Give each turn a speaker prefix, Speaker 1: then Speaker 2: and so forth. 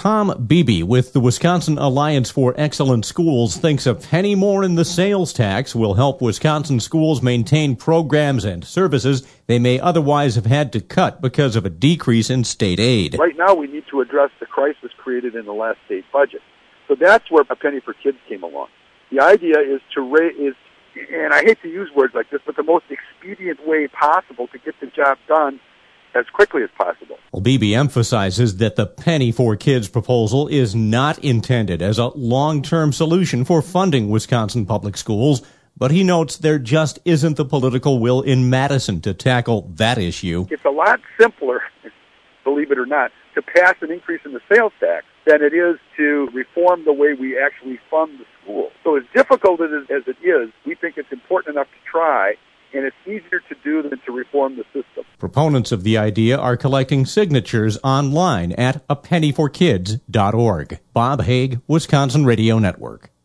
Speaker 1: Tom Beebe with the Wisconsin Alliance for Excellent Schools thinks a penny more in the sales tax will help Wisconsin schools maintain programs and services they may otherwise have had to cut because of a decrease in state aid.
Speaker 2: Right now we need to address the crisis created in the last state budget. So that's where a penny for kids came along. The idea is to raise, and I hate to use words like this, but the most expedient way possible to get the job done as quickly as possible.
Speaker 1: Well, Beebe emphasizes that the Penny for Kids proposal is not intended as a long-term solution for funding Wisconsin public schools, but he notes there just isn't the political will in Madison to tackle that issue.
Speaker 2: It's a lot simpler, believe it or not, to pass an increase in the sales tax than it is to reform the way we actually fund the school. So as difficult as it is, we think it's important enough to try, and it's easier to do than to reform the system.
Speaker 1: Proponents of the idea are collecting signatures online at apennyforkids.org. Bob Haig, Wisconsin Radio Network.